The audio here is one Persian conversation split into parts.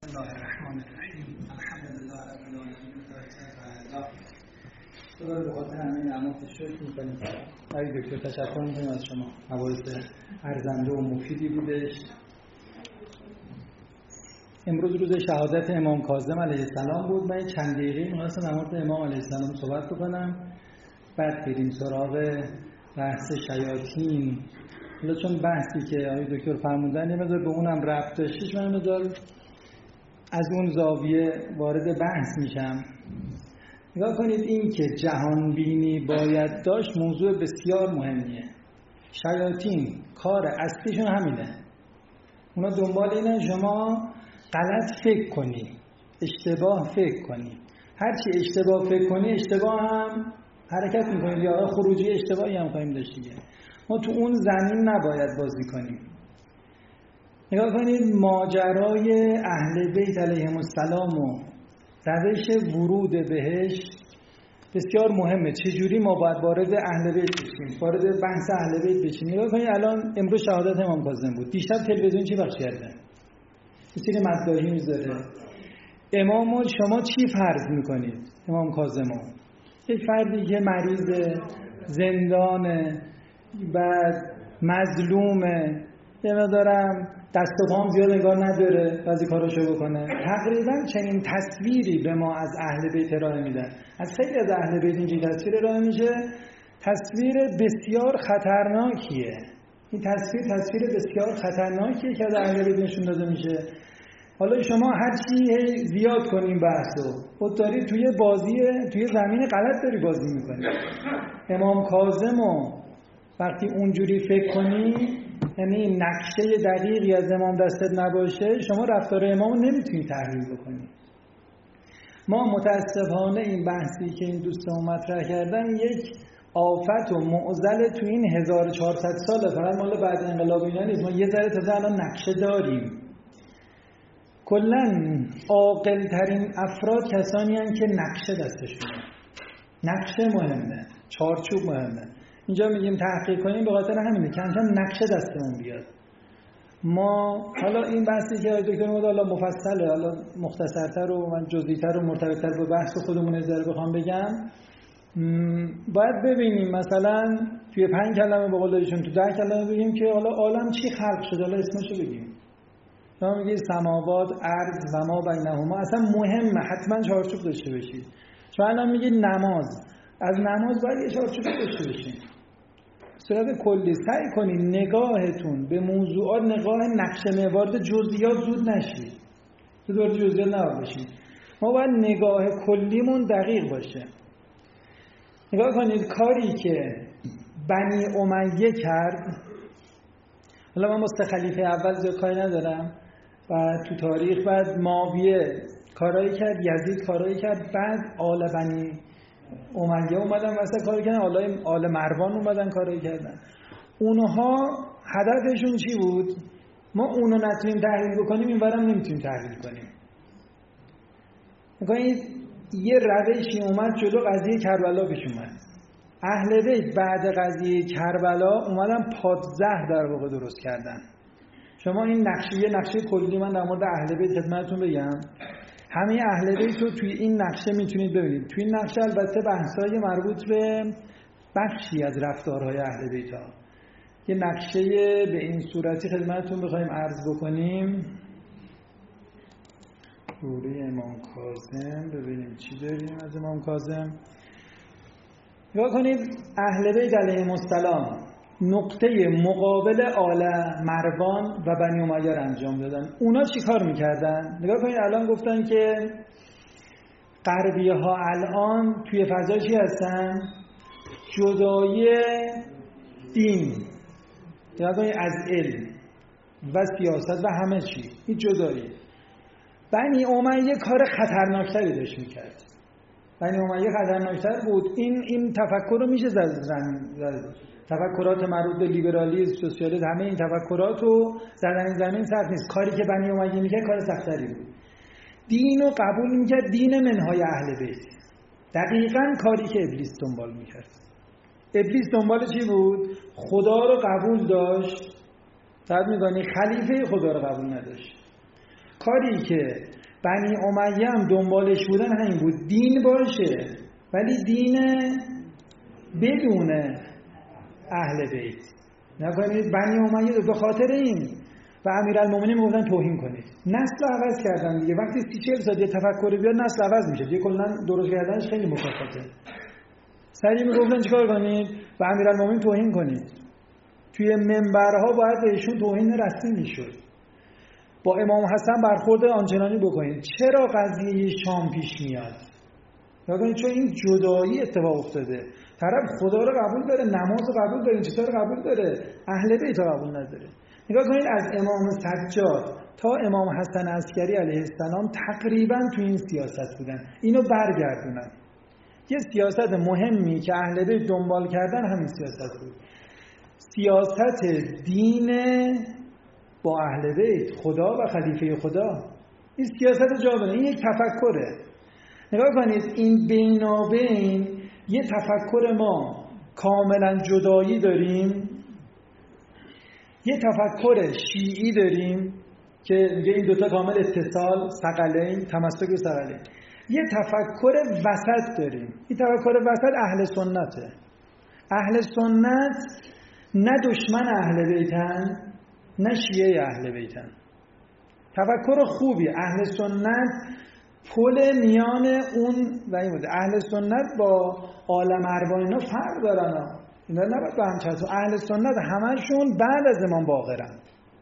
بسم الله الرحمن الرحیم. الحمد لله رب العالمین و به خاطر همین نعمات شکر می‌کنیم. آقای دکتر تشکر می‌کنیم از شما. مباحث ارزنده و مفیدی بودش. امروز روز شهادت امام کاظم علیه السلام بود. من چند دقیقه می‌خواستم در مورد امام علیه السلام صحبت بکنم. بعد بریم سراغ بحث شیاطین. حالا چون بحثی که آقای دکتر فرمودن یه مقدار به اونم ربط داشتش، من مقدار از اون زاویه وارد بحث میشم. نگاه کنید، این که جهان بینی باید داشت موضوع بسیار مهمیه. شیاطین کار اصلیشون همینه. اونا دنبال اینه شما غلط فکر کنی، اشتباه فکر کنی. هرچی اشتباه فکر کنی اشتباه هم حرکت میکنید، یا خروجی اشتباهی هم خواهیم داشت دیگه. ما تو اون زمین نباید بازی کنیم. نگاه کنید، ماجرای اهل بیت علیهم السلام و روش ورود بهش بسیار مهمه. چجوری ما باید وارد اهل بیت بشیم، وارد بحث اهل بیت بشیم. نگاه کنید، الان امروز شهادت امام کاظم بود. دیشب تلویزیون چی پخش کرده؟ یه سری مداحی میذاره. امامو شما چی فرض میکنید؟ امام کاظمو یک فردی که مریض، زندانه، بعد مظلومه، یه مقدارم دست و پام زیاد انگار نداره بعضی کاراشو بکنه. تقریبا چنین تصویری به ما از اهل بیت ارائه میدن. از خیلی از اهل بیت اینجوری تصویر ارائه میشه. تصویر بسیار خطرناکیه. این تصویر بسیار خطرناکیه که از اهل بیت نشون داده میشه. حالا شما هر چی زیاد کنیم بحثو، خود داری توی زمین غلط داری بازی میکنی. امام کاظمو وقتی اونجوری فکر کنی، یعنی نقشه دقیقی از امام دستت نباشه، شما رفتار امامو نمیتونی تحلیل بکنی. ما متاسفانه این بحثی که این دوستان مطرح کردن یک آفت و معضل تو این 1400 ساله، فقط مال بعد انقلاب اینا نیست. ما یه ذره تازه الان نقشه داریم. کلن عاقل ترین افراد کسانی هستند که نقشه دستشونه. نقشه مهمه، چارچوب مهمه. اینجا میگیم تحقیق کنیم به خاطر همینه که همچنان نقشه دستمون بیاد. ما حالا این بحثی که دکتر مود حالا مفصله، حالا مختصرتر و من جزئی‌تر و مرتبط‌تر به بحث خودمون ذره بخوام بگم، باید ببینیم مثلا توی 5 کلمه به قول ایشون تو 10 کلمه بگیم که حالا عالم چی خلق شده، حالا اسمشو بگیم. شما میگید سماوات، ارض و ما بینهما، اصلا مهمه حتما چارچوب داشته باشید. شما الان میگید نماز، از نماز باید یه چارچوب داشته باشید. صورت کلی سعی کنید نگاهتون به موضوعات نگاه نقشه وارد جزئیات زود نشید. زود وارد جزئیات نباشید. ما باید نگاه کلیمون دقیق باشه. نگاه کنید کاری که بنی امیه کرد، حالا من خلیفه اول زیاد کاری ندارم، و تو تاریخ بعد معاویه کارایی کرد، یزید کارایی کرد، بعد آل بنی امیه اومدن واسه کاری کردن، آل مروان اومدن کارایی کردن. اونها هدفشون چی بود؟ ما اونو نتونیم تحلیل بکنیم، این برام نمیتونیم تحلیل کنیم. میگن یه روشی اومد جلو قضیه کربلا پیش اومد. اهل بیت بعد قضیه کربلا اومدن پادزهر در واقع درست کردن. شما این نقشه کلی من در مورد اهل بیت خدمتتون بگم. همه اهل بیت رو توی این نقشه میتونید ببینید. توی این نقشه البته بحث‌های مربوط به بخشی از رفتارهای اهل بیت ها. یه نقشه به این صورتی خدمتتون بخوایم عرض بکنیم. دوره امام کاظم، ببینیم چی داریم از امام کاظم. نگاه کنید، اهل بیت علیهم السلام نقطه مقابل آل مروان و بنی امیه را انجام دادن. اونا چی کار میکردن؟ نگاه کنید، الان گفتن که غربیه ها الان توی فضای چی هستن؟ جدایی دین، نگاه کنید، از علم و سیاست و همه چی، این جدایی. بنی امیه کار خطرناکتری داشت میکرد. بنی امیه خطرناکتر بود. این تفکر رو میشه زد. تفکرات مربوط به لیبرالیسم، سوسیالیسم، همه این تفکرات رو زدن زمین سخت نیست. کاری که بنی امیه میکرد کار سختری بود. دین رو قبول میکرد، دین منهای اهل بیت. دقیقاً کاری که ابلیس دنبال میکرد. ابلیس دنبال چی بود؟ خدا رو قبول داشت، بعد میگن خلیفه خدا رو قبول نداشت. کاری که بنی امیه هم دنبالش بودن همین بود، دین باشه ولی دین بدون اهل بیت نکنید. بنی امیه به خاطر این و امیرالمومنین میگفتن توهین کنید، نسل عوض کردن دیگه. وقتی 30-40 سال یه تفکری بیاد نسل عوض میشه دیگه، کلا درست کردنش خیلی مکافاته. سریع میگفتن چیکار کنید؟ و امیرالمومنین توهین کنید. توی منبرها باید بهشون توهین رسمی میشد. با امام حسن برخورد آنچنانی بکنید. چرا قضیه شام پیش میاد؟ نگید چون این جدایی اتفاق افتاده. طرف خدا رو قبول داره، نماز رو قبول داره، چیزا رو قبول داره، اهل بیت رو قبول نداره. نگاه کنید از امام سجاد تا امام حسن عسکری علیه السلام تقریبا تو این سیاست بودن. اینو برگردونن. یه سیاست مهمی که اهل بیت دنبال کردن همین سیاست بود. سیاست دین با اهل بیت، خدا و خلیفه خدا. این سیاست جا بده. این یک تفکره. نگاه کنید این بینابین یه تفکر ما کاملا جدایی داریم، یه تفکر شیعی داریم که میگه این دوتا کامل اتصال، ثقلین، تمسک و ثقلین. یه تفکر وسط داریم. این تفکر وسط اهل سنته. اهل سنت نه دشمن اهل بیتن نه شیعه اهل بیتن. تفکر خوبی. اهل سنت پل میان اون و این بوده. اهل سنت با عالم ارواح اینا فرق دارن. اینا نباید با هم چسبن. اهل سنت همشون بعد از امام باقرن.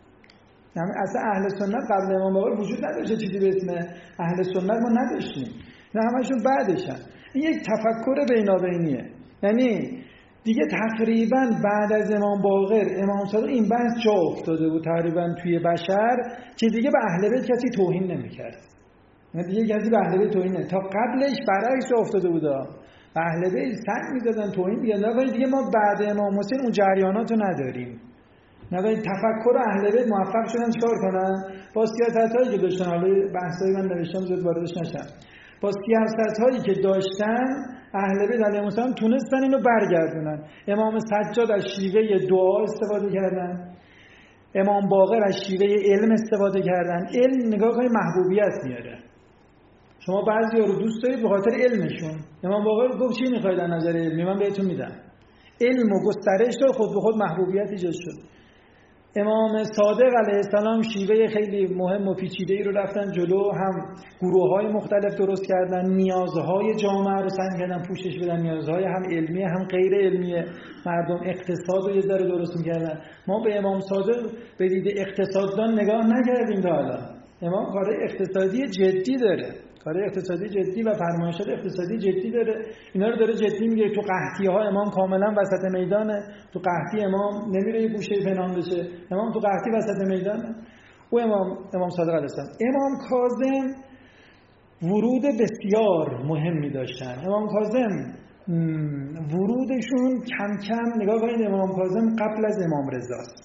یعنی اصلا اهل سنت قبل امام باقر وجود نداشته چیزی به اسم اهل سنت ما نداشتیم. اینا همشون بعدشن. این یک تفکر بینابینیه. یعنی دیگه تقریبا بعد از امام باقر امام صادق این بحث جا افتاده بود تقریبا توی بشر که دیگه به اهل بیت کسی توهین نمی‌کرد. دیگه کسی به اهل بیت توهین نمی‌کرد. تا قبلش برعکس جا افتاده بود. به اهل بیت سنگ می‌زدن، توهین می‌کردن. دیگه ما بعد امام حسین اون جریاناتو نداریم. نباید تفکر اهل بیت موفق شدن چیکار کنن؟ با سیاست‌هایی که داشتن، حالا بحثایی من نوشتم زیاد واردش نشم. با سیاست‌هایی که داشتن اهل بیت علیهم السلام تونستن اینو برگردونن. امام سجاد از شیوه دعا استفاده کردن. امام باقر از شیوه علم استفاده کردن. علم نگاه کنید محبوبیت میاره. شما بعضی‌ها رو دوست دارید به خاطر علمشون. امام باقر گفت چی می‌خواید از نظر علمی؟ من بهتون میدم. علم و گسترش داد، خود به خود محبوبیت ایجاد شد. امام صادق علیه السلام شیوه خیلی مهم و پیچیده‌ای رو رفتن جلو، هم گروه‌های مختلف درست کردن، نیازهای جامعه رو سعی کردن پوشش بدن، نیازهای هم علمی هم غیر علمی مردم، اقتصاد رو یه ذره درست می‌کردن. ما به امام صادق به دید اقتصاددان نگاه نکردیم تا حالا. امام کار اقتصادی جدی داره. کار اقتصادی جدی و فرمایشات اقتصادی جدی داره. اینا رو داره جدی میگه. تو قحطی‌ها امام کاملا وسط میدانه. تو قحطی امام نمیره یه گوشه پنهان بشه. امام تو قحطی وسط میدانه. او امام صادق علیه السلام. امام کاظم ورود بسیار مهمی داشتن. امام کاظم ورودشون کم کم، نگاه کنید امام کاظم قبل از امام رضاست.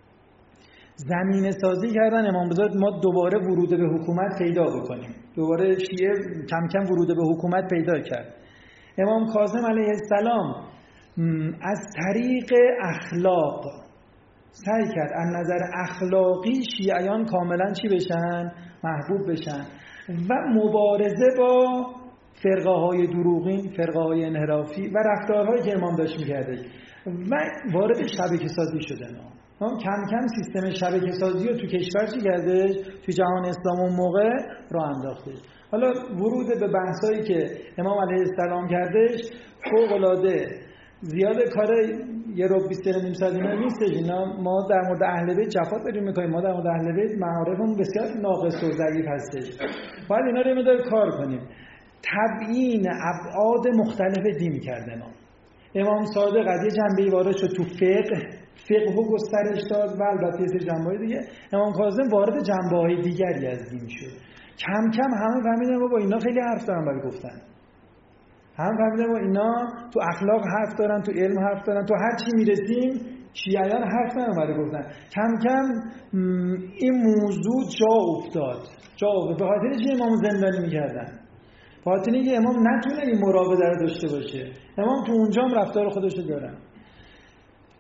زمینه سازی کردن امام رضا ما دوباره ورود به حکومت پیدا بکنیم. دوباره شیعه کم کم ورود به حکومت پیدا کرد. امام کاظم علیه السلام از طریق اخلاق سعی کرد از نظر اخلاقی شیعیان کاملا چی بشن؟ محبوب بشن و مبارزه با فرقه های دروغین، فرقه های انحرافی و رفتارهایی که امام داشت میکرده و وارد شبکه سازی شده. کم کم سیستم شبکه سازی رو تو کشور چی کرده؟ تو جهان اسلام اون موقع راه انداخته. حالا ورود به بحثایی که امام علیه السلام کردش فوق‌العاده زیاد کار یه رو 20 ساعت اینا نیستش. اینا ما در مورد اهل بیت جفا داریم میکنیم. ما در مورد اهل بیت معارفمون بسیار ناقص و ضعیف هستش. باید اینا رو مقدار کار کنیم. تبیین ابعاد مختلف دین کرده امام صادق از یه جنبه‌ای وارد شد تو فقه و گسترش داد و البته یه جنبه‌های دیگه. امام کاظم وارد جنبه‌های دیگری از دین شد. کم کم همه فهمیدن با اینا خیلی حرف دارن برای گفتن. هم فهمیدن با اینا تو اخلاق حرف دارن، تو علم حرف دارن، تو هر چی میرسیم شیعیان حرف دارن برای گفتن. کم کم این موضوع جا افتاد. به خاطر چی امام زندانی می‌کردن؟ به خاطر اینکه امام نتونه این مراقبه رو داشته باشه. امام تو اونجا هم رفتار خودش رو دارن.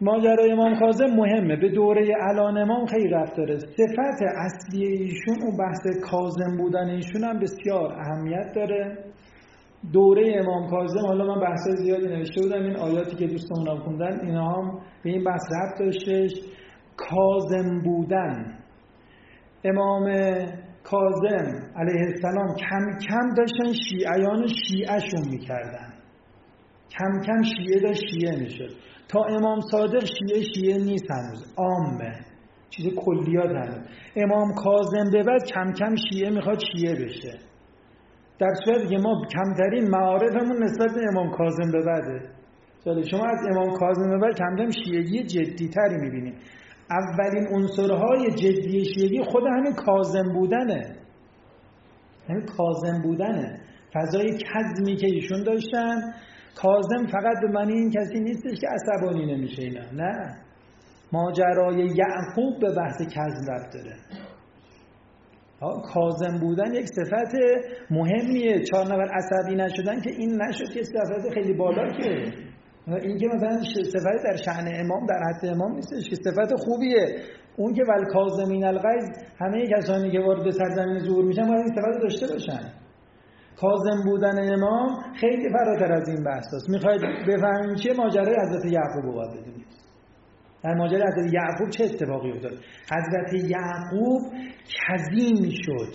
ماجرای امام کاظم مهمه، به دوره الان امام خیلی ربط داره. صفت اصلی ایشون اون بحث کاظم بودن ایشون هم بسیار اهمیت داره. دوره امام کاظم، حالا من بحثای زیادی نوشته بودم، این آیاتی که دوستان هم خوندن اینا هم به این بحث ربط داشتش. کاظم بودن، امام کاظم علیه السلام کم کم داشتن شیعیان شیعهشون میکردن، کم کم شیعه داشت شیعه میشد. تا امام صادق شیعه نیست هنوز، عامه، چیز کلیات هنوز. امام کاظم به بعد کم کم شیعه میخواد شیعه بشه، در صورتی که ما کمترین معارفمون نسبت به امام کاظم به بعده. شما از امام کاظم به بعد کم کم شیعگی جدیتری میبینیم. اولین عنصرهای جدی شیعگی خود همین کاظم بودنه، همین کاظم بودنه، فضای کظمی که ایشون داشتن. کاظم فقط به معنی این کسی نیستش که عصبانی نمیشه، اینا نه، ماجرای یعقوب به بحث کظم ربط داره. کاظم بودن یک صفت مهمیه. 4 نفر عصبی نشدن که این نشد که صفت خیلی بالا، که این که مثلا صفت در شأن امام در حد امام نیستش که صفت خوبیه. اون که ول کاظمین الغیظ، همه کسانی که وارد سرزمین ظهور میشن باید این صفت داشته باشن. کاظم بودن امام خیلی فراتر از این بحث است. میخواید بفهمیم چیه؟ ماجرای حضرت یعقوب رو باید بدونید. در ماجرای حضرت یعقوب چه اتفاقی افتاد؟ حضرت یعقوب کظیم شد.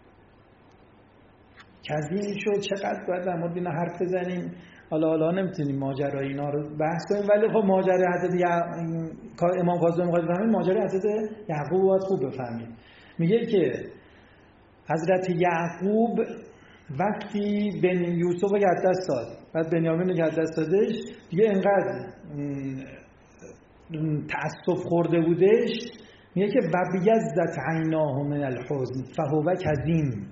کظیم شد. چقدر باید در مورد اینا حرف بزنیم؟ حالا نمیتونیم ماجرای اینا رو بحث کنیم، ولی خب ماجرای حضرت امام کاظم میخواید بفهمید، ماجرای حضرت یعقوب باید خوب بفهمید. میگه که حضرت یعقوب وقتی بن یوسف رو از دست داد، بعد بنیامین رو از دست دادش، دیگه انقدر تأسف خورده بودش، میگه که و بیضت عیناه من الحزن فهو کظیم.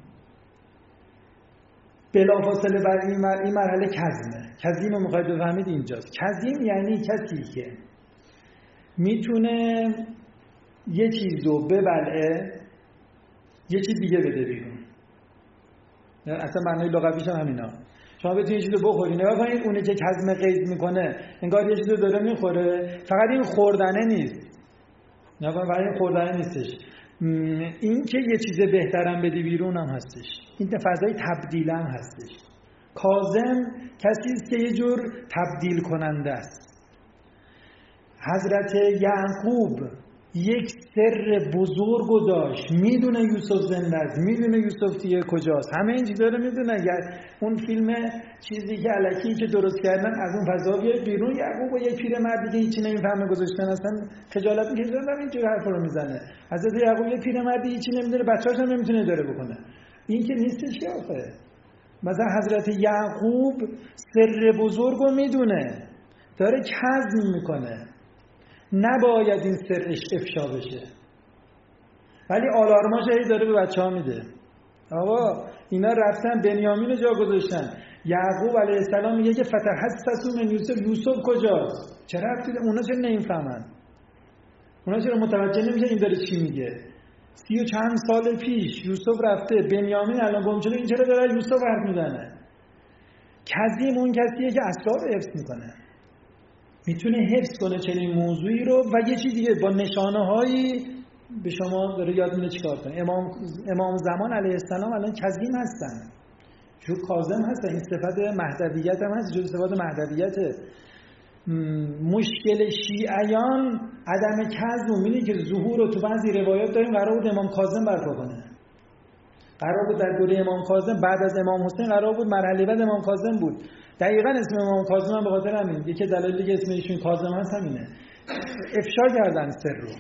بلافاصله بر این مرحله کظمه. کظیم رو میخواید بفهمید اینجاست. کظیم یعنی کسی که میتونه یه چیز رو ببلعه یه چیز دیگه بده بیرون. اصلا معنی لغویش هم همینا. شما بتونید یه چیز رو بخورید، نگاه کنید اونی که کظم غیظ میکنه انگار یه چیز رو داره میخوره، فقط این خوردنه نیست. نگاه کنید، فقط این خوردنه نیستش، این که یه چیز بهترم بدی بیرون هم هستش. این فضای تبدیل هم هستش. کاظم کسی است که یه جور تبدیل کننده است. حضرت یعقوب یک سر بزرگ داشت، میدونه یوسف زنده است، میدونه یوسف دیگه کجاست، همه این چیزا رو میدونه. اون فیلم چیزی که الکی که درست کردن از اون فضا بیاد بیرون، یعقوب و یک پیرمردی که هیچی نمیفهمه گذاشتن، اصلا خجالت میکشه اینجوری حرفا رو میزنه. حضرت یعقوب یک پیرمردی هیچی نمیدونه، بچه‌اش هم نمیتونه داره بکنه، این که نیستش که آخه. مثلا حضرت یعقوب سر بزرگ رو میدونه، داره کظم میکنه، نباید این سرش افشا بشه، ولی آلارماش هی داره به بچه‌ها میده. آقا اینا رفتن بنیامین رو جا گذاشتن. یعقوب علیه السلام میگه که فتحسسوا من یوسف. یوسف کجاست؟ چرا رفتید؟ اونا چرا نمیفهمن؟ اونا چرا متوجه نمیشن این داره چی میگه؟ 30 و چند سال پیش یوسف رفته، بنیامین الان گم شده، این چرا داره یوسف حرف میزنه؟ کظیم اون کسیه که اسرار رو حفظ میکنه، میتونه حفظ کنه چنین موضوعی رو و یه چیز دیگه با نشانه‌هایی به شما داره یاد میده چیکار کنه. امام زمان علیه السلام الان کظیم هستن، چون کاظم هستن. این صفت مهدویت هم هست، جز صفات مهدویت. مشکل شیعیان عدم کظم، اینه که ظهور رو تو بعضی روایات داریم قرار بود امام کاظم برپا کنه، قرار بود در دوره امام کاظم بعد از امام حسین قرار بود مرحله بعد امام کاظم بود. دقیقاً اسم امام کاظم هم به خاطر همین، یکی دلیلی که اسم ایشون کاظم هست همینه، افشا کردن سر رو.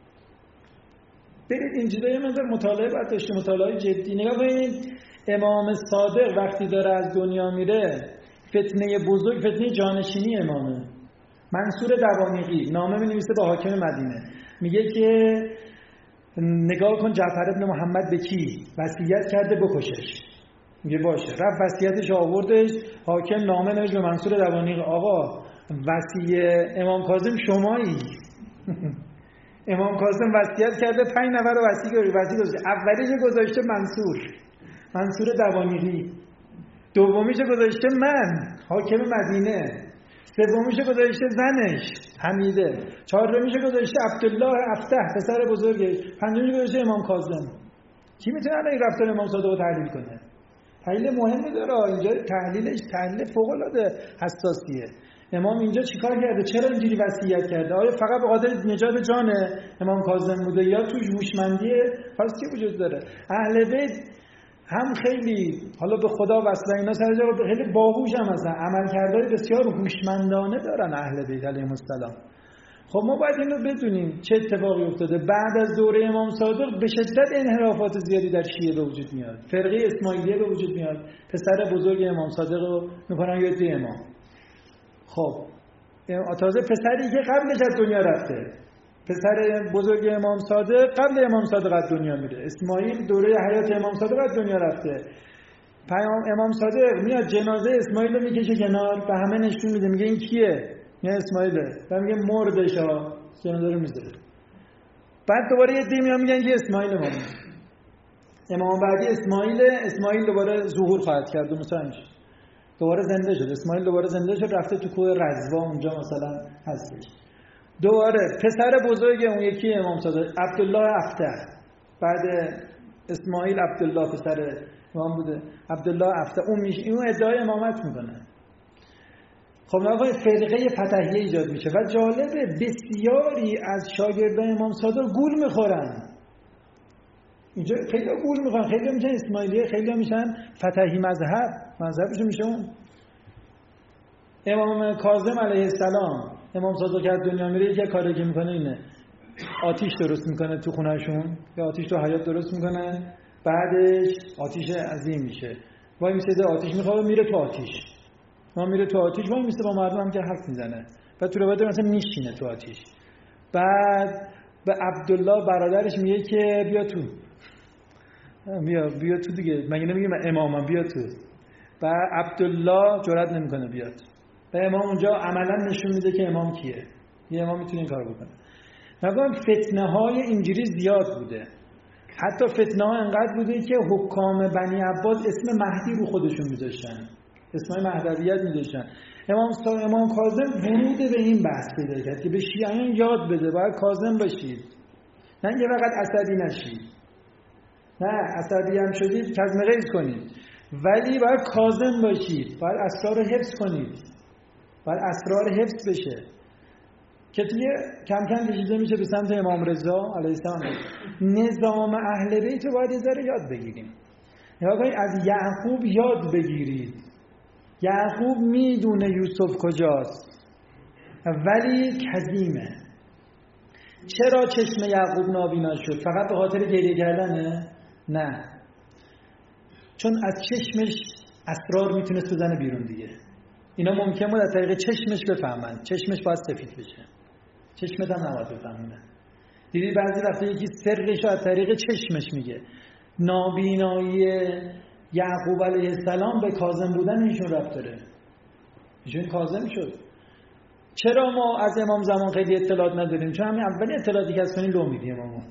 برید اینجا یه مقدار مطالعه باید داشته، مطالعه جدی. نگاه کنید امام صادق وقتی داره از دنیا میره، فتنه بزرگ، فتنه جانشینی امامه. منصور دوانیقی نامه می‌نویسه به حاکم مدینه، میگه که نگاه کن جعفر ابن محمد به کی وصیت کرده بکشش. میگه باشه، رفت وصیتش آوردش، حاکم نامه نوشت به منصور دوانیقی، آقا وصی امام کاظم شمایی. امام کاظم وصیت کرده 5 نفر رو وصی گذاشته، اولیش گذاشته منصور دوانیقی، دومیش گذاشته من حاکم مدینه، سومیشو گذاشته زنش حمیده، چهارمیشو گذاشته عبدالله افتح پسر بزرگش، پنجمیشو گذاشته امام کاظم. کی میتونه الان این رفتار امام صادق رو تحلیل کنه؟ تحلیل مهمی داره اینجا، تحلیلش تحلیل فوق العاده حساسیه. امام اینجا چیکار کرده؟ چرا اینجوری وصیت کرده؟ آیا فقط به خاطر نجات جان امام کاظم بوده یا توش هوشمندی خاصی وجود داره؟ اهل بیت هم خیلی حالا به خدا وصله اینا سر جا خیلی باهوش هم هستن، عملکردهای بسیار هوشمندانه دارن اهل بیت علیهم السلام. خب ما باید اینو بدونیم چه اتفاقی افتاده. بعد از دوره امام صادق به شدت انحرافات زیادی در شیعه به وجود میاد، فرقه اسماعیلیه به وجود میاد، پسر بزرگ امام صادق رو میکنن یاد امام. خب تازه پسری که قبلش از دنیا رفته، پسر بزرگ امام صادق قبل امام صادق از دنیا میره. اسماعیل دوره حیات امام صادق از دنیا رفته. امام صادق میاد جنازه اسماعیل رو میکشه کنار، به همه نشون میده، میگه این کیه؟ میگه اسماعیله. بعد میگه مردش ها، جنازه رو میذاره. بعد دوباره یه دی میان میگن که اسماعیل ما. امام بعدی اسماعیل دوباره ظهور خواهد کرد و مثلا دوباره زنده شد. اسماعیل دوباره زنده شد، رفته تو کوه رضوا، اونجا مثلا هستش. دوباره پسر بزرگ اون یکی امام صادق عبدالله افتح، بعد اسماعیل عبدالله پسر امام بوده، عبدالله افتح اون میشه، اون ادعای امامت میکنه. خب آقای فرقه فتحیه ایجاد میشه و جالبه بسیاری از شاگردان امام صادق گول میخورن. اینجا خیلی گول میخورن، خیلی میشن اسماعیلیه، خیلی میشن فتحی مذهبشون میشه اون. امام کاظم علیه السلام، امام صادق که از دنیا میره یکی کاری که میکنه اینه، آتیش درست میکنه تو خونهشون، یا آتیش تو حیاط درست میکنه، بعدش آتیش عظیم میشه، وای میسه آتیش میخواد میره تو آتیش، ما میره تو آتیش، وای میسه با مردم هم که حرف میزنه، بعد تو رو بعد مثلا میشینه تو آتیش. بعد به عبدالله برادرش میگه که بیا تو، بیا تو دیگه، مگه نمیگه من امامم، بیا تو. و عبدالله جرئت نمیکنه بیاد. و امام اونجا عملا نشون میده که امام کیه. یه امام میتونه این کارو بکنه. نگم فتنه های اینجوری زیاد بوده. حتی فتنه ها انقدر بوده که حکام بنی عباس اسم مهدی رو خودشون میذاشتن، اسمای مهدویت میذاشتن. امام کاظم ورود به این بحث پیدا کرد که به شیعیان یاد بده باید کاظم باشید، نه یه وقت عصبی نشید، نه عصبی هم شدید کظم غیظ کنید، ولی باید کاظم باشید، باید اسرار رو حفظ کنید، باید اسرار حفظ بشه که توی کم کم کشیده میشه به سمت امام رضا علیه السلام. نظام اهل بیت رو باید یه ذره یاد بگیریم. یا باید از یعقوب یاد بگیرید. یعقوب میدونه یوسف کجاست ولی کظیمه. چرا چشم یعقوب نابینا شد؟ فقط به خاطر گریه کردنه؟ نه، چون از چشمش اسرار میتونست بزنه بیرون دیگه. اینا ممکن بود از طریق چشمش بفهمن، چشمش باید سفید بشه، چشمت هم نباید بفهمونه. دیدی بعضی وقتا یکی سرش از طریق چشمش میگه. نابینایی یعقوب علیه السلام به کاظم بودن ایشون ربط داره، ایشون کاظم شد. چرا ما از امام زمان خیلی اطلاعات نداریم؟ چون همین اولی اطلاعاتی که از کنی لو میدی امامو،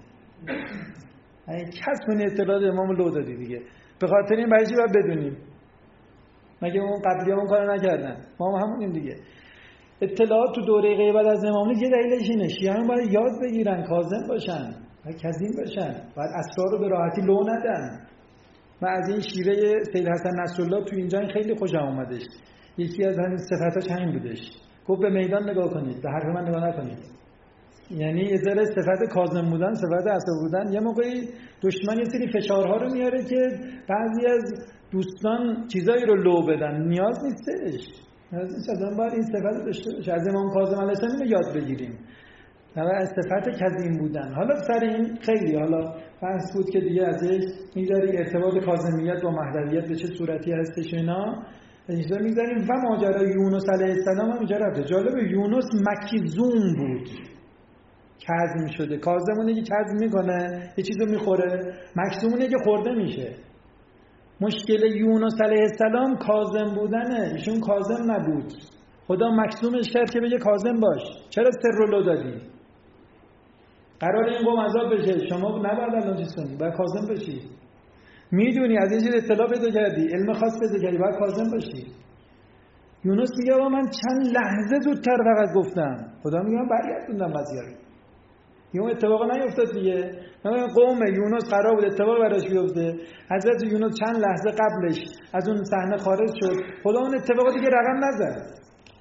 کس کنی اطلاعات امامو لو دادی دیگه. به خاطر این برای چی باید بدونیم؟ مگه اون قبلی همون کارو نکردن؟ ما هم همونیم دیگه. اطلاعات تو دوره غیبت از امام یه دلیلش اینه، شیعیان باید یاد بگیرن کاظم باشن، باید کظیم باشن، باید اسرار رو به راحتی لو ندن. من از این شیوه سید حسن نصرالله تو اینجا خیلی خوشم اومدش. یکی از همین صفاتاش همین بودش، گفت به میدان نگاه کنید، به حرف من نگاه نکنید. یعنی یه ذره صفت کاظم بودن، صفت عصبی بودن، یه موقعی دشمن یه سری فشارها رو میاره که بعضی از دوستان چیزایی رو لو بدن، نیاز نیستش. آدم باید این صفت داشته باشه. از امام کاظم علیه السلام یاد بگیریم، از صفت کظیم بودن. حالا سر این خیلی حالا بحث بود که دیگه ازش میذاری ارتباط کاظمیت با مهدویت به چه صورتی هستش اینا اینجا میذاریم. و ماجرای یونس علیه السلام هم اینجا رفته. جالبه یونس مکیزوم بود، کظم شده. کاظم اونه که کظم میکنه یه چیزو میخوره، مکزوم اونه که خورده میشه. مشکل یونس علیه السلام کاظم بودنه، ایشون کاظم نبود، خدا مکزومش کرد که بگه کاظم باش. چرا سر رو لو دادی؟ قرار این قوم عذاب بشه، شما نباید الان چیز کنی، باید کاظم باشی. میدونی از این چیز اطلاع پیدا کردی، علم خاص پیدا کردی، باید کاظم باشی. یونس میگه آقا من چند لحظه زودتر فقط گفتم. خدا میگه من برگردوندم قضیه رو. اون اتفاق نیفتاد دیگه. قوم یونس قرار بود اتفاق براش بیفته. حضرت یونس چند لحظه قبلش از اون صحنه خارج شد. خدا اون اتفاق دیگه رقم نزد.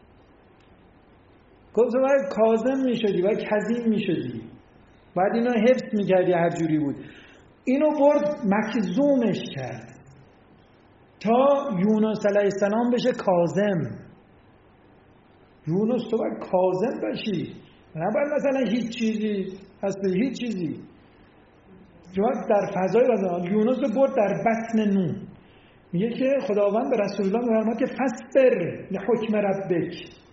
گفت باید کاظم میشدی، باید کظیم میشدی، باید اینو حفظ میکردی هر جوری بود. اینو برد مکظومش کرد تا یونس علیه السلام بشه کاظم. یونس تو باید کاظم باشی، نباید مثلا هیچ چیزی هست، هیچ چیزی در فضای وضع. یونس رو برد در بطن نوح. میگه که خداوند به رسول الله میفرماد که فاصبر لحکم ربک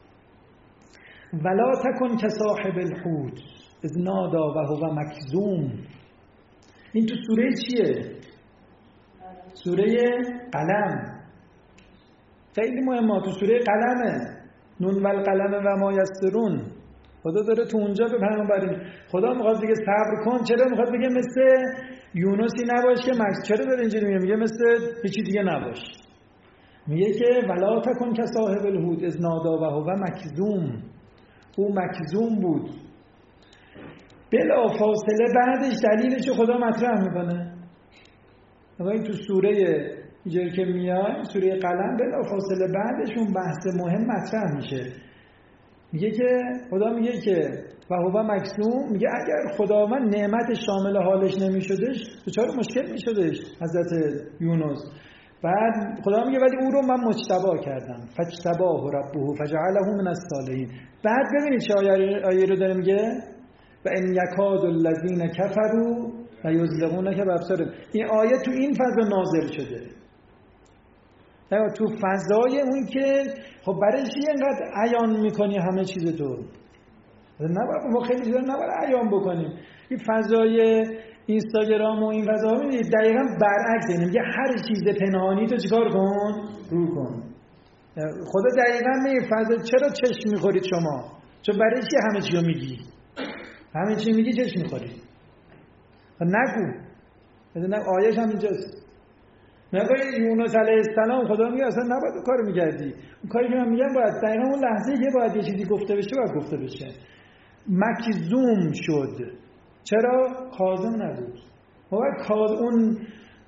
ولا تکن کصاحب الحوت اذ نادی و هو مکظوم. این تو سوره چیه؟ سوره قلم. خیلی مهمه، تو سوره قلمه. نون و القلم و ما یسطرون. خدا داره تو اونجا به پیامبر خدا میخواد بگه صبر کن. چرا میخواد بگه مثل یونسی نباش که چرا داره اینجوری میگه مثل هیچی دیگه نباش؟ میگه که ولا تکن کصاحب الحوت اذ نادی و هو مکظوم. او مکظوم بود. بلا فاصله بعدش دلیلش خدا مطرح میکنه. این تو سوره اینجوری که میاد سوره قلم بلا فاصله بعدش اون بحث مهم مطرح میشه. میگه که خدا میگه که و هو مکظوم، میگه اگر خداوند نعمت شامل حالش نمیشدش دچار مشکل میشدش حضرت یونس. بعد خدا میگه ولی او رو من مجتبی کردم فاجتباه ربه فجعله من الصالحین. بعد ببینید چه آیه رو داره میگه و ان یکاد الذین کفروا لیزلقونک بابصارهم. این آیه تو این فضا نازل شده، تو فضای اون که خب برای چی اینقدر عیان میکنی همه چیز تو؟ نباید ما خیلی چیزا نباید عیان بکنیم. این فضای اینستاگرام و این فضاها میبینید دقیقاً برعکس اینه. میگه هر چیز پنهانی تو چیکار کن؟ رو کن. خدا دقیقاً میگه فضا چرا چشم میخورید شما؟ چون برای چی همه چی رو میگی؟ همه چی میگی چشم میخورید. نگو. مثلا آیه‌ش هم اینجاست. نگه یونس علیه السلام خدا میگه اصلا نباید اون کارو میکردی. اون کاری که من میگم باید دقیقا اون لحظه که باید یه چیزی گفته بشه باید گفته بشه. مکظوم شد. چرا؟ کاظم نبود. اون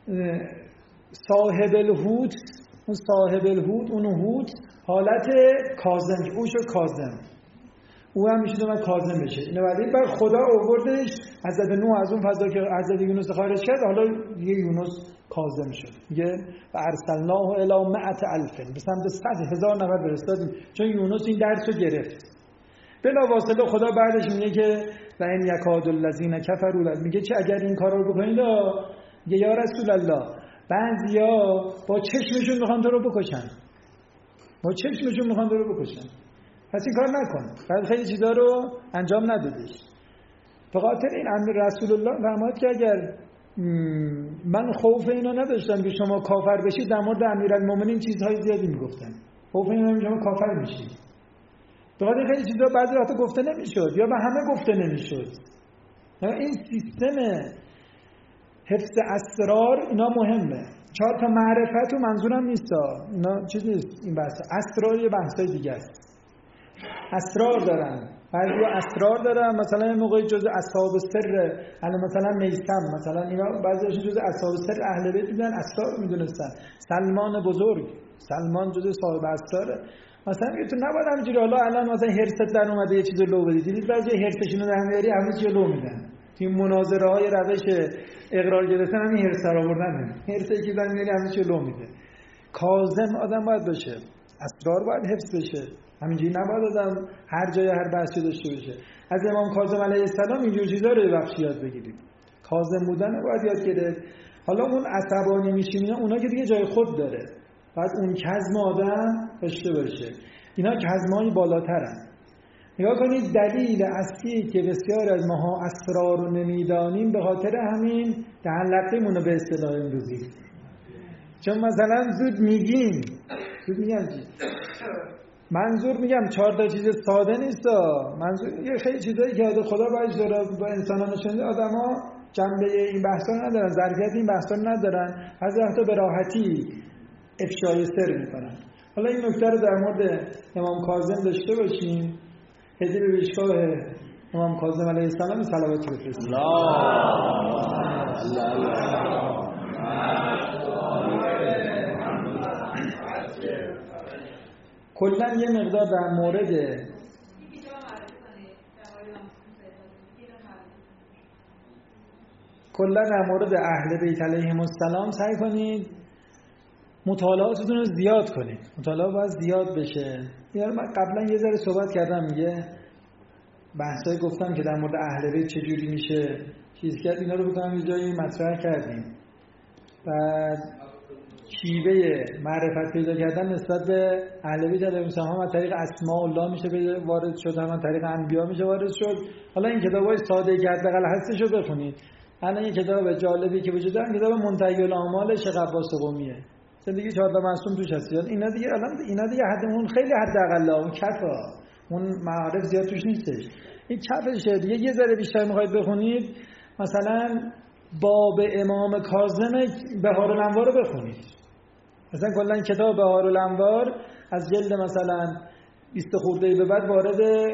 صاحب الحوت، اون حوت حالت کاظم که او شد کاظم. او هم میشه من کاظم بشه. اینو بعد خدا آوردش حضرت نوح از اون فضا که حضرت یونس خارج کرد، حالا دیگه یونس کاظم شد. میگه و ارسلناه الی 100,000 به سمت 100,000 نفر فرستادیم چون یونس این درس رو گرفت. بلافاصله خدا بعدش میگه که و ان یکاد الذین کفروا، میگه که اگر این کارا رو بکنید میگه یا رسول الله بعضیا با چشمشون میخوان تو رو بکشن. پس این کار نکن. بعد خیلی چیزا رو انجام ندادش. به خاطر این امیر رسول الله فرمود که اگر من خوف اینو نداشتم که شما کافر بشید، در مورد امیرالمومنین چیزهای زیادی میگفتم. خوف اینو شما کافر میشید. به خاطر خیلی چیزا بعضی وقتا گفته نمیشد یا به همه گفته نمیشد. این سیستم حفظ اسرار اینا مهمه. 4 تا معرفت و منظورم نیست، اینا چیز نیست. این بحث اسرار یه بحثای دیگه است. اسرار دارن، بعضی اسرار دارن، مثلا این موقعی جزء اصحاب سر، الان مثلا میثم، مثلا اینا بعضیشون جزء اصحاب سر اهل بیت بودن، اسرار میدونستن. سلمان بزرگ، سلمان جزء صاحب اسراره. مثلا میگه تو نباید همینجوری حالا الان مثلا هرست در اومده یه چیزو لو بدید. دیدید بعضی هرسشون رو در میاری همه چیزو لو میدن. توی مناظره‌های روش اقرار گرفتن همین هرس را آوردن. هرسی که در میاری همه چیزو لو میده. کاظم آدم باید باشه. اسرار باید حفظ بشه. همینجوری نباید آدم هر جای هر بحثی داشته باشه. از امام کاظم علیه السلام اینجور چیزا رو بخش یاد بگیریم. کاظم بودن رو باید یاد گرفت. حالا اون عصبانی میشین اونا که دیگه جای خود داره. بعد اون کظم آدم داشته باشه. اینا کظمای بالاترن. نگاه کنید دلیل اصلی که بسیار از ماها اسرار رو نمیدانیم به خاطر همین تعلقیمون به اصطلاح امروزی. چون مثلا زود میگیم منظور میگم 4 تا چیز ساده نیست. منظور یه خیلی چیزایی که خدا باید داره با انسان‌ها نشونده. آدم‌ها جنبه این بحثا ندارن، ظرفیت این بحثا ندارن، از وقتا به راحتی افشای سر میکنن. حالا این نکته رو در مورد امام کاظم داشته باشیم. هدیه به پیشگاه امام کاظم علیه السلام صلواتی بفرستیم. کلا یه مقدار در مورد اهل بیت علیهم السلام سعی کنید مطالعاتتون رو زیاد کنید. مطالعه باید زیاد بشه. من قبلا یه ذره صحبت کردم، میگه بحثایی گفتم که در مورد اهل بیت چجوری میشه چیز کرد، اینا رو بکنم یه جایی مطرح کردیم. بعد شیوه معرفت پیدا کردن نسبت به اهل بیت علیهم السلام از طریق اسماء الله میشه وارد شد، هم از طریق انبیا میشه وارد شد. حالا این کتابای ساده که حداقل هستش رو بخونید. الان یه کتاب جالبی که وجود داره کتاب منتهی الاعمال شیخ عباس قمیه. زندگی 14 معصوم توش هست. اینا دیگه الان حدمون خیلی حداقل اون کفا. اون معارف زیاد توش نیستش. این کفشه دیگه. یه ذره بیشتر میخواید بخونید، مثلا باب امام کاظم بهارالانوار رو بخونید. مثلا کلا کتاب بهارالانوار از جلد مثلا 20 خورده به بعد وارد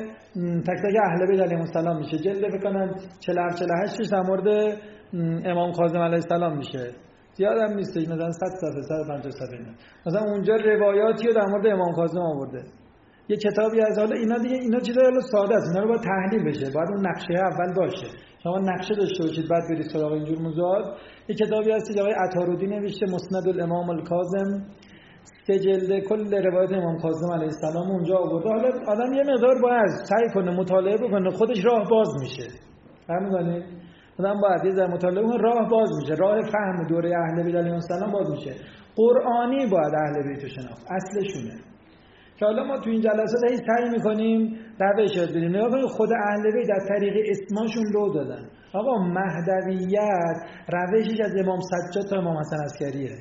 تک تک اهل بیت علیهم السلام میشه. جلد بکنن 47 48 در مورد امام کاظم علیه السلام میشه. زیاد هم نیست، مثلا 100 صفحه 150 صفحه. مثلا اونجا روایاتی رو در مورد امام کاظم آورده. یه کتابی از حالا اینا چیزای حالا ساده است. اینا رو باید تحلیل بشه. باید اون نقشه اول باشه. شما نقشه داشته باشید بعد برید سراغ اینجور موضوعات. یه کتابی هست که آقای عطارودی نوشته، مسند الامام الکاظم، 3 جلد کل روایت امام کاظم علیه السلام اونجا آورده. حالا آدم یه مقدار باید سعی کنه مطالعه بکنه، خودش راه باز میشه. فهمیدید؟ آدم باید یه ذره مطالعه کنه، راه باز میشه، راه فهم دوره اهل بیت علیهم السلام باز میشه. قرآنی باید اهل بیت رو شناخت، اصلشونه. که حالا ما تو این جلسات هی سعی میکنیم روش یاد بدیم. نگاه کنید خود اهل بیت از طریق اسمشون لو دادن. آقا مهدویت روشش از امام سجاد تا امام حسن عسکریه.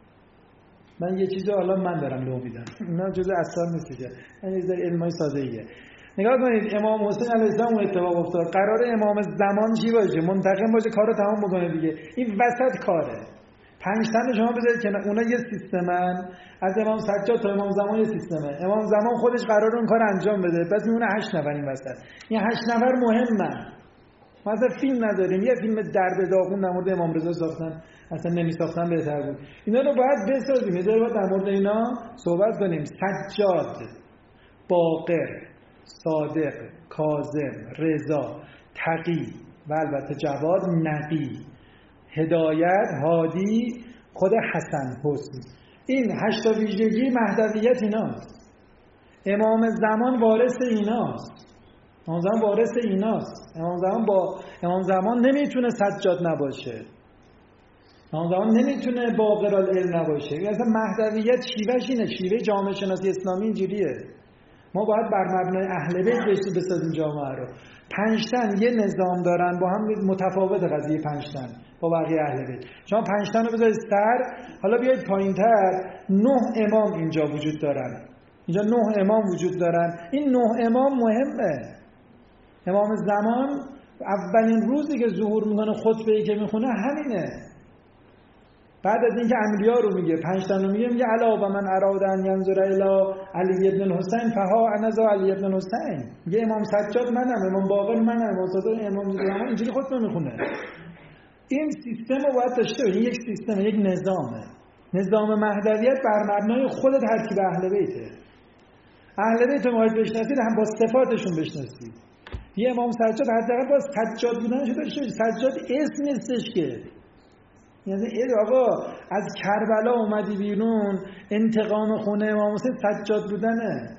من یه چیزی حالا من دارم لو میدم. اینا جزء اسرار نیست که. این یه ذره علمای ساده‌ایه. نگاه کنید امام حسین علیه السلام اتفاق افتاد. قرار امام زمان چی باشه؟ منتقم باشه، کارو تمام بکنه دیگه. این وسط کاره. 5 تن شما بذارید که اونا یه سیستمن، از امام سجاد تا امام زمان یه سیستمه. امام زمان خودش قراره اون کار انجام بده، پس میونه 8 نفر این وسط. این 8 نفر مهمن. ما اصلا فیلم نداریم. یه فیلم درب داغون در مورد امام رضا ساختن، اصلا نمی‌ساختن بهتر بود. اینا رو باید بسازیم. یه ذره باید در مورد اینا صحبت کنیم. سجاد، باقر، صادق، کاظم، رضا، تقی و البته جواد، نقی، هدایت، هادی، خود حسن، حسن. این 8 تا ویژگی مهدویت ایناست. امام زمان وارث ایناست. امام زمان وارث ایناست. امام زمان با امام زمان نمیتونه سجاد نباشه. امام زمان نمیتونه باقرالعلم نباشه. اصلا مهدویت شیوهش اینه. شیوه جامعه شناسی اسلامی اینجوریه. ما باید بر مبنای اهل بیت بسازیم جامعه رو. 5 تن یه نظام دارن با هم متفاوت قضیه 5 تن با بقیه اهل بیت. شما 5 تن رو بذارید سر، حالا بیایید پایین‌تر 9 امام اینجا وجود دارن. اینجا 9 امام وجود دارن. این 9 امام مهمه. امام زمان اولین روزی که ظهور میکنه خطبه‌ای که میخونه همینه. بعد از اینکه انبیا رو میگه 5 تا رو میگه الا و من اراد ان ینظر الی علی ابن الحسین فها انا ذا علی ابن الحسین. میگه امام سجاد منم، امام باقر منم، امام صادق، امام زمان. اینجوری خطبه میخونه. این سیستم رو باید داشته باشید. یک سیستم، یک نظامه. نظام مهدویت بر مبنای خود ترکیب اهل بیته. اهل بیت رو باید بشناسید، هم با صفاتشون بشناسید. یه امام سجاد حداقل با سجاد بودنش داشته باشید. سجاد اسم نیستش که. یعنی آقا از کربلا اومدی بیرون، انتقام خونه امام حسین سجاد بودنه.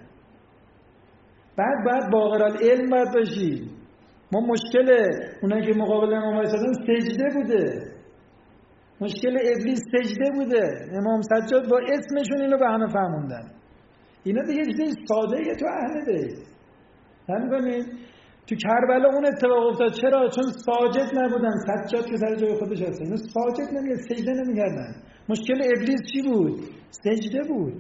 بعد باقرالعلم باید باشی. ما مشکل اونایی که مقابل امام وایسادن سجده بوده. مشکل ابلیس سجده بوده. امام سجاد با اسمشون اینو به همه فهموندن. اینا دیگه چیز ساده‌ایه تو اهل بیت. فهمیدید؟ تو کربلا اون اتفاق افتاد. چرا؟ چون ساجد نبودن. سجاد که سر جای خودش هست. اینا ساجد نمیگه، سجده نمیکردن. مشکل ابلیس چی بود؟ سجده بود.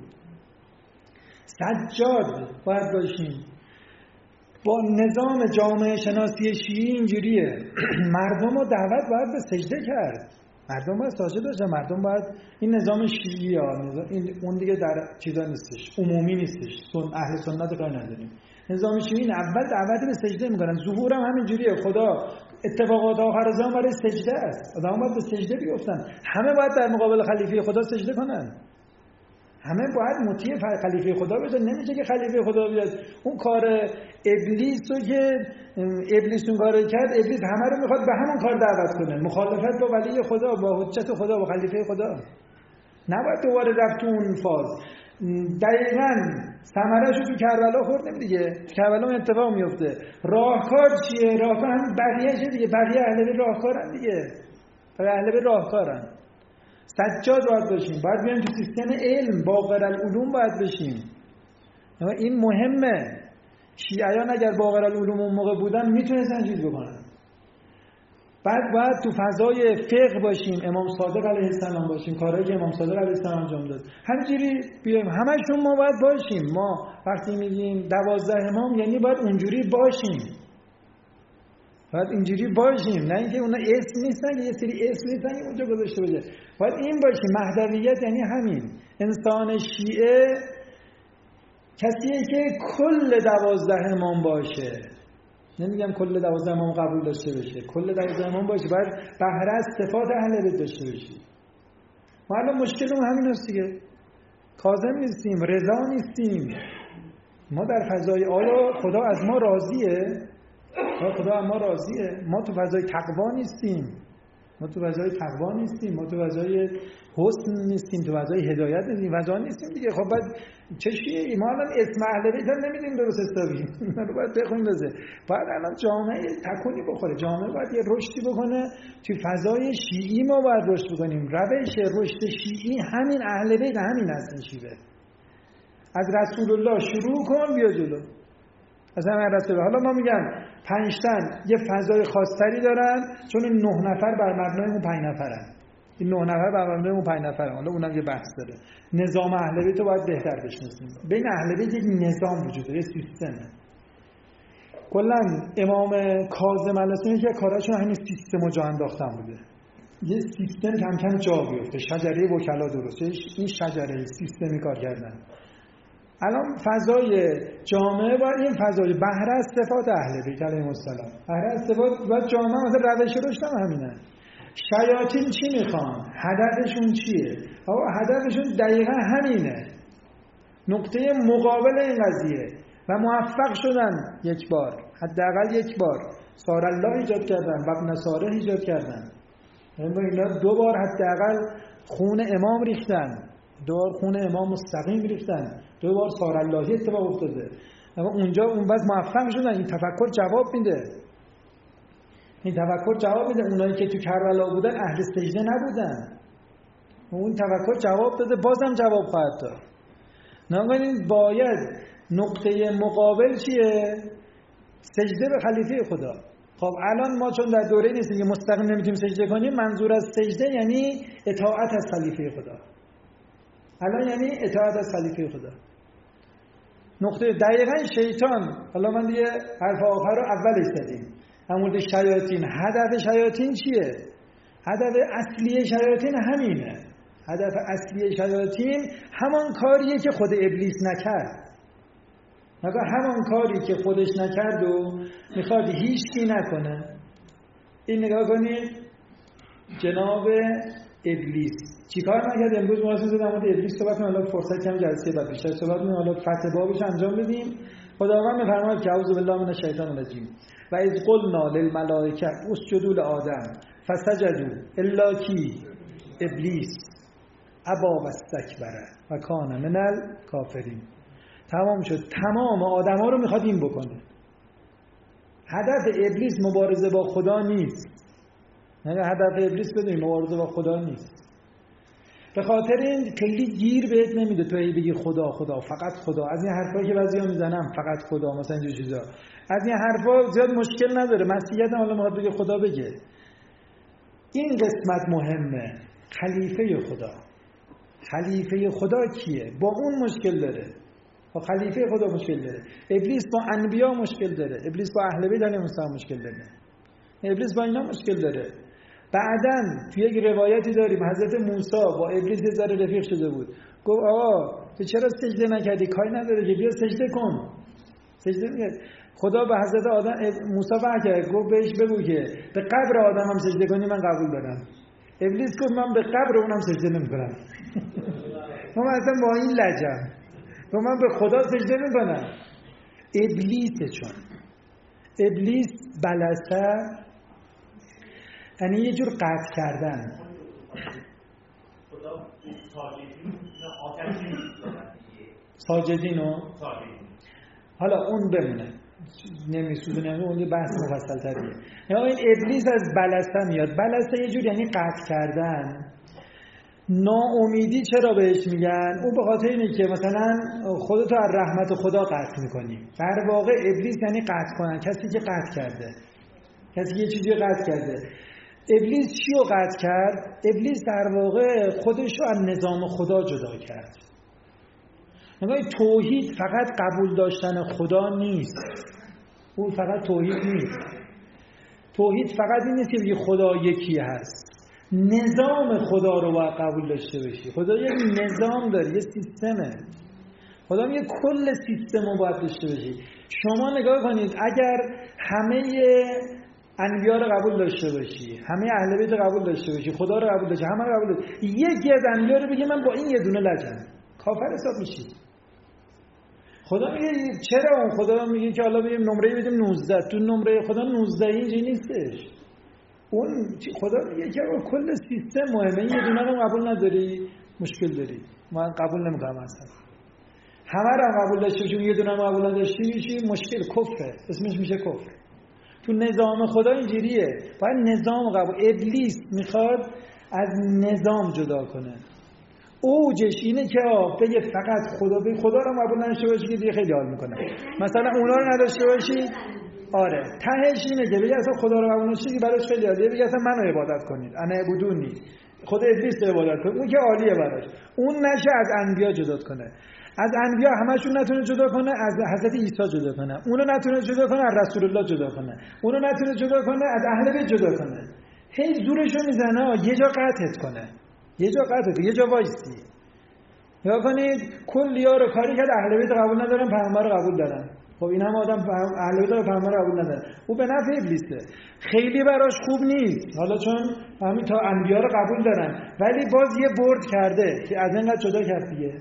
سجاد باید باشیم. با نظام جامعه شناسی شیعی اینجوریه. مردم رو دعوت باید به سجده کرد. مردم باید ساجد باشن، مردم باید این نظام شیعی ها، اون دیگه در چیزا نیستش، عمومی نیستش، اهل سنت کار نداریم. نظام شیعی این اول دعوت به سجده میکنن، ظهور هم همینجوریه. خدا اتفاقات آخر زمان برای سجده است، آدم باید به سجده بیفتن، همه باید در مقابل خلیفه خدا سجده کنن، همه باید مطیع خلیفه خدا بشن. نمیشه که خلیفه خدا بیاد اون کار ابلیس رو که ابلیس اون کارو کرد، ابلیس همه رو میخواد به همون کار دعوت کنه، مخالفت با ولی خدا، با حجت خدا، با خلیفه خدا. نباید دوباره رفت تو اون فاز. دقیقاً ثمره‌اش رو تو کربلا خوردیم دیگه. کربلا اون اتفاق میفته. راهکار چیه؟ راهکار هم بقیه‌شه دیگه. بقیه اهل بیت راهکارن دیگه. بقیه اهل بیت راهکارن. سجاد باید باشیم، باید بیایم تو سیستم علم، باقر العلوم باید بشیم. این مهمه. شیعیان اگر باقر العلوم اون موقع بودن میتونستن چیز بکنن. بعد باید تو فضای فقه باشیم، امام صادق علیه السلام باشیم، کارهایی که امام صادق علیه السلام انجام داد همینجوری بیایم، همشون ما باید باشیم. ما وقتی میگیم 12 امام یعنی باید اونجوری باشیم، باید اینجوری باشیم، نه اینکه اونا اسم نیستن، یه سری اسم نیستن که اونجا گذاشته بشه. باید این باشیم. مهدویت یعنی همین. انسان شیعه کسیه که کل 12 امام باشه. نمیگم کل 12 امام قبول داشته باشه، کل 12 امام باشه، باید بهره از صفات اهل بیت داشته باشی. ما الان مشکلمون همین است دیگه. کاظم نیستیم، رضا نیستیم. ما در فضای آیا خدا از ما راضیه؟ خدا از ما راضیه؟ ما تو فضای تقوا نیستیم. ما تو فضای تقوا نیستیم، ما تو فضای حسن نیستیم، تو فضای هدایت نیستیم، فضا نیستیم دیگه. خب بعد چه شیعه؟ ما الان اسم اهل بیت هم نمیدیم درست حسابی. اینا رو باید بخونیم بزه. باید الان جامعه تکونی بخوره، جامعه باید یه رشدی بکنه. تو فضای شیعی ما باید رشد بکنیم. روش رشد شیعی همین اهل بیت، همین هستن شیعه. از رسول الله شروع کن بیا جلو. از همین رسول الله. حالا ما میگم 5 تن یه فضای خاصتری دارن چون 9 نفر بر مبنای اون 5 نفرن. این 9 نفر بر مبنای اون 5 نفرن. حالا اونم یه بحث داره. نظام اهل بیت رو باید بهتر بشناسیم. بین اهل بیت یک نظام وجود داره، یه سیستمه. کلا امام کاظم علیه السلام که کاراشون همین سیستم رو جا انداختن بوده. یه سیستم کم کم جا بیفته. شجره وکلا درسته. این شجره سیستمی کار کردن. الان فضای جامعه باید این فضای بهره از صفات اهل بیت علیهم السلام، بهره از صفات باید جامعه مثلا روش رشد هم همینه. شیاطین چی میخوان؟ هدفشون چیه؟ هدفشون دقیقا همینه، نقطه مقابل این قضیه، و موفق شدن یک بار، حداقل یک بار. سار الله ایجاد کردن و ابن صالح ایجاد کردن. اینا 2 بار حداقل خون امام ریختن، 2 بار خون امام مستقیم ریختن، 2 بار سار اللهی اتفاق افتاده. اما اونجا اون وقت موفق شدن. این تفکر جواب میده. این تفکر جواب میده. اونایی که تو کربلا بودن اهل سجده نبودن. اون تفکر جواب داده، بازم جواب خواهد داد. نمی‌دونید باید نقطه مقابل چیه؟ سجده به خلیفه خدا. خب الان ما چون در دوره نیستیم که مستقیم نمیتونیم سجده کنیم، منظور از سجده یعنی اطاعت از خلیفه خدا. الان یعنی اطاعت از خلیفه خدا. نقطه دقیقاً شیطان، حالا من دیگه حرف آخر رو اولش زدیم. همون شیاطین، هدف شیاطین چیه؟ هدف اصلی شیاطین همینه. هدف اصلی شیاطین همان کاریه که خود ابلیس نکرد. مگر همان کاری که خودش نکرد و میخواد هیچ کی نکنه. این نگاه کنید جناب ابلیس چیکار نکرد؟ امروز ما اصلا در مورد ابلیس صحبت کنیم. حالا فرصت کم جلسه بعد بیشتر صحبت کنیم. حالا فتح بابش انجام بدیم. خداوند میفرماید که اعوذ بالله من الشیطان الرجیم و اذ قلنا للملائکه اسجدوا لآدم فسجدوا الا کی ابلیس ابا واستکبر و کان من الکافرین. تمام شد. تمام آدما رو میخواد این بکنه. هدف ابلیس مبارزه با خدا نیست. نه، هدف ابلیس بدونید مبارزه با خدا نیست. به خاطر این کلی گیر بهت نمیده تو بگی خدا خدا فقط خدا. از این حرفایی که بعضیا میزنن فقط خدا مثلا اینجور چیزا، از این حرفا زیاد مشکل نداره. مسیحیت هم حالا میخواد بگه خدا بگه. این قسمت مهمه. خلیفه خدا. خلیفه خدا کیه؟ با اون مشکل داره. با خلیفه خدا مشکل داره. ابلیس با انبیا مشکل داره. ابلیس با اهل بیت علیهم السلام مشکل داره. ابلیس با اینا مشکل داره. بعداً توی یک روایتی داریم حضرت موسی با ابلیس یه ذره رفیق شده بود، گفت آقا تو چرا سجده نکردی؟ کاری نداره که بیا سجده کن. سجده میگه خدا به حضرت موسی وحی کرد، گفت بهش بگو که به قبر آدم هم سجده کنی من قبول دارم. ابلیس گفت من به قبر اونم سجده نمی‌کنم. من اصلا با این لجم، من به خدا سجده می‌کنم. ابلیس بلسه یعنی یه جور قطع کردن. ساجدینو حالا اون بمونه، نمیسوزونه، اون بحث مفصل تریه. یعنی این ابلیس از بلسه میاد. بلسه یه جور یعنی قطع کردن. ناامیدی چرا بهش میگن؟ اون به خاطر اینه که مثلا خودتو از رحمت خدا قطع میکنی. در واقع ابلیس یعنی قطع کنن، کسی که قطع کرده، کسی که یه چیزی قطع کرده. ابلیس چی رو قطع کرد؟ ابلیس در واقع خودش رو از نظام خدا جدا کرد. نگاه توحید فقط قبول داشتن خدا نیست. اون فقط توحید نیست. توحید فقط این نیست که بگی خدا یکی هست. نظام خدا رو باید قبول داشته باشی. خدا یک نظام داره، یه سیستمه. خدا میگه کل سیستم رو باید داشته باشی. شما نگاه کنید اگر همه انبیا رو قبول داشته باشی، همه اهل بیت رو قبول داشته باشی، خدا رو قبول داشته، همه رو قبول داشته، یکی از انبیا رو بگی من با این یه دونه لجم، کافر حساب میشی. خدا میگه چرا؟ اون خدا میگه که حالا بگیم نمره بدیم 19. تو نمره خدا 19 اینجوری نیستش. اون خدا میگه که کل سیستم مهمه، یه دونه رو قبول نداری مشکل داری، من قبول نمیکنم اصلا. همه رو قبول داشته باشی، یه دونه رو قبول نداشتی میشی مشکل، کفره، اسمش میشه کفر. تو نظام خدا اینجوریه، باید نظام قبول. ابلیس میخواد از نظام جدا کنه. اوجش اینه که بگه فقط خدا رو قبول نداشته باشی که دیگه خیلی حال میکنه. مثلا اونا رو نداشته باشی، آره تهش اینه که بگه اصلا خدا رو قبول نداشته که براش خیلی عالیه، بگه اصلا منو عبادت کنید، انا عبودونی، خود ابلیس رو عبادت کنید، اون که عالیه براش. اون نشه از انبیا جدا کنه. از انبیا همشون نتونه جدا کنه، از حضرت عیسی جدا کنه. اونو نتونه جدا کنه، از رسول الله جدا کنه. اونو نتونه جدا کنه، از اهل بیت جدا کنه. هی زورشو میزنه یه جا قطعت کنه. یه جا وایسی. نگاه کنید کلیا رو کاری کرد، اهل بیت قبول ندارن، پیامبر رو قبول دارن. خب این هم آدم اهل بیت رو پیامبر رو قبول ندارن. او به نفع ابلیسه. خیلی براش خوب نیست. حالا چون همین تا انبیا رو قبول دارن، ولی باز یه برد کرده که از اینقدر جدا کرد دیگه.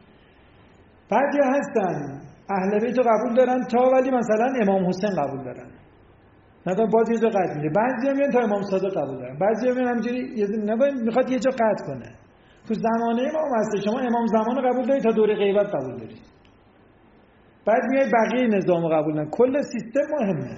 بعضی هستن اهل بیت رو قبول دارن تا ولی مثلا امام حسین قبول دارن. مثلا باز یه جا قطع میشه. بعضیا میگن تا امام صادق قبول دارن. بعضیا میگن همینجوری میخواد یه جا قطع کنه. تو زمانه امام هست، شما امام زمان قبول دارید تا دوره غیبت قبول دارید. بعد میای بقیه نظام قبول ندارید. کل سیستم مهمه.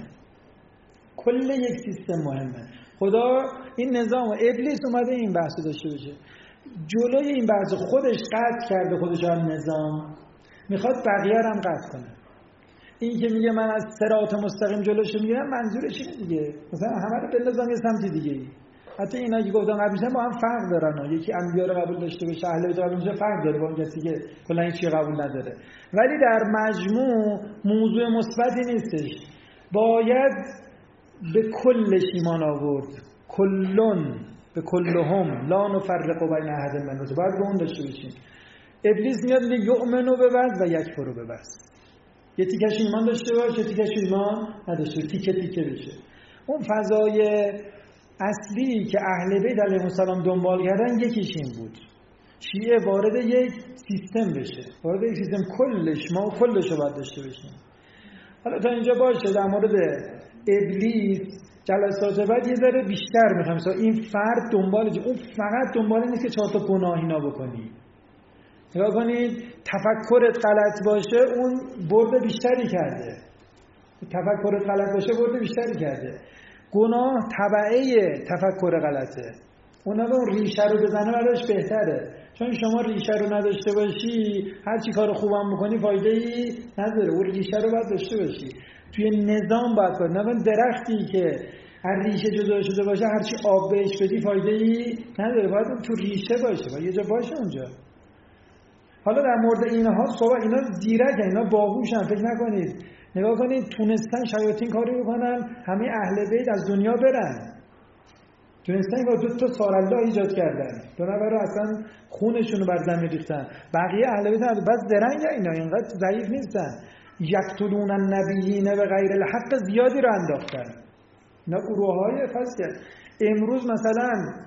کل یک سیستم مهمه. خدا این نظام ابلیس اومده این بحثو داشته باشه. جلوی این بحث خودش قطع کرده، خودش هم نظام میخواد بقیه رو هم قطع کنه. این که میگه من از صراط مستقیم جلوشو میگیرم منظورش اینه دیگه. مثلا همه رو بندازم یه سمت دیگه ای. حتی اینا که گفتم قبلا با هم فرق دارن. یکی انبیا رو قبول داشته باشه، اهل بیت قبول باشه، فرق داره با اون کسی که کلا هیچ چیزی قبول نداره. ولی در مجموع موضوع مثبتی نیستش. باید به کلش ایمان آورد. کلون به کلهم لا نفرق بین احد منهم. باید به اون داشته باشیم. ابلیس میاد میگه یؤمنو ببند و یکفرو ببست. یه تیکش ایمان داشته باشه، یه تیکش ایمان نداشته، تیکه تیکه بشه. اون فضای اصلی که اهل بیت علیهم السلام دنبال کردن یکیش این بود. شیعه وارد یک سیستم بشه، وارد یک سیستم ما کلش رو باید داشته باشیم. حالا تا اینجا باشه. در مورد ابلیس جلسات بعد یه ذره بیشتر میخوام. مثلا این فرد دنبالش، اون فقط دنبال نیست که 4 تا گناه اینا بکنی. نگاه کنید تفکرت غلط باشه اون برد بیشتری کرده. تفکرت غلط باشه برد بیشتری کرده. گناه تبعه تفکر غلطه. اون ریشه رو بزنه براش بهتره. چون شما ریشه رو نداشته باشی هر چی کار خوبم بکنی فایده‌ای نداره. اون ریشه رو باید داشته باشی. توی نظام باید کنی. نه درختی که هر ریشه جدا شده باشه هر چی آب بهش بدی فایده‌ای نداره. باید تو ریشه باشه. باید یه جا باشه اونجا. حالا در مورد اینها صحبت، اینا زیرکن، اینا باهوشن. فکر نکنید. نگاه کنید تونستن شیاطین کاری بکنن همه اهل بیت از دنیا برن. تونستن با 2 سارالله ایجاد کردن، 2 نفر رو اصلا خونشون رو بر زمین ریختن. بقیه اهل بیت هم بس درنگ اینا اینقدر ضعیف نیستن. یقتلون النبیین به غیر الحق زیادی رو انداختن. اینا گروه‌های فاسد. امروز مثلا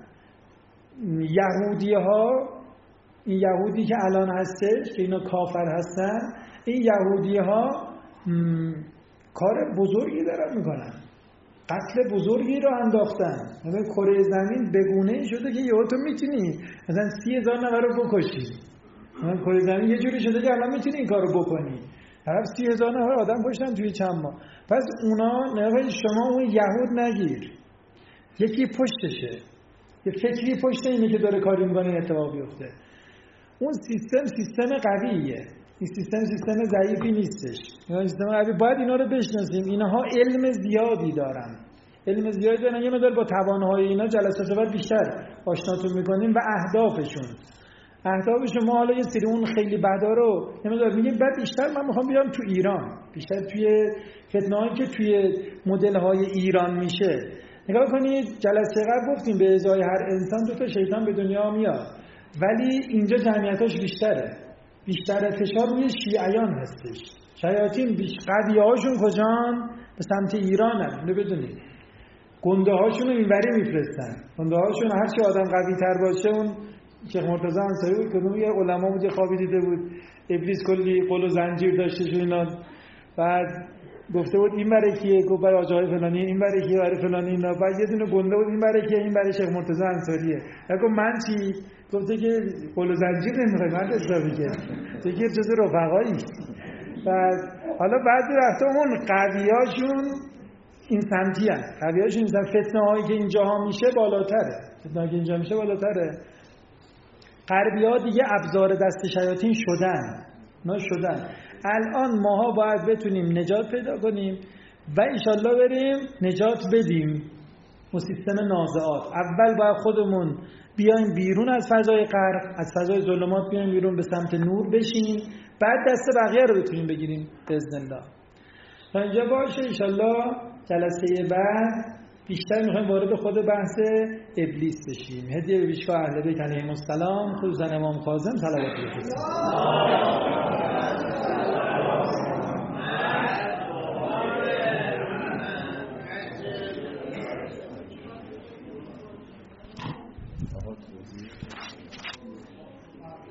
یهودی‌ها، این یهودی که الان هستش که اینا کافر هستن، این یهودی‌ها کار بزرگی دارن میکنن، قتل بزرگی رو انداختن. مثلا کره زمین بگونه شده که یهو تو میتونی مثلا 30,000 نفر رو بکشی. مثلا کره زمین یه جوری شده که الان میتونی این کارو بکنی. طرف 30,000 نفر آدم کشتن توی چند ماه. پس اونا نگاه شما اون یهود نگیر، یکی پشتشه، یه فکری پشت اینه که داره کاری میکنه اتفاق بیفته. اون سیستم قویه، این سیستم ضعیفی نیستش. این سیستم قوی باید اینا رو بشناسیم. اینها علم زیادی دارن، یه مقدار با توانهای اینا جلسات بعد بیشتر آشناتون میکنیم و اهدافشون ما حالا یه سری اون خیلی بدا رو یه مقدار میگیم. بعد بیشتر من میخوام بیام تو ایران، بیشتر توی فتنه‌هایی که توی مدل‌های ایران میشه. نگاه کنید جلسه قبل گفتیم به ازای هر انسان 2 تا شیطان به دنیا میاد، ولی اینجا جمعیتاش بیشتر فشار روی شیعیان هستش. شیاطین قویه‌هاشون کجان؟ به سمت ایرانن. اینو بدونید گنده هاشون رو اینوری میفرستن. گنده هاشون هر چی آدم قوی تر باشه، اون شیخ مرتضی انصاری بود که یه علما بود خوابی دیده بود ابلیس کلی قل و زنجیر داشته شو اینا، بعد گفته بود این برای کیه؟ گفت برای آجای فلانی. این برای کیه؟ برای فلانی. اینا بعد یه دونه گنده بود این برای کیه؟ این برای شیخ مرتضی انصاریه. گفت من چی؟ گفته که قل و زنجیر نمیخوای، من حسابی که تو که جز رفقایی. بعد حالا بعضی وقتا اون قویاشون این سمتی هست، قویاشون این سمت. فتنه هایی که اینجاها میشه بالاتره، غربی ها دیگه ابزار دست شیاطین شدن. الان ماها باید بتونیم نجات پیدا کنیم و انشالله بریم نجات بدیم اون سیستم نازعات. اول باید خودمون بیایم بیرون از فضای غرق، از فضای ظلمات بیایم بیرون، به سمت نور بشینیم، بعد دست بقیه رو بتونیم بگیریم باذن الله. تا اینجا باشه. انشالله جلسه بعد بیشتر میخوایم وارد خود بحث ابلیس بشیم. هدیه به پیشگاه اهل بیت علیهم السلام، خصوصا امام کاظم صلوات الله علیه.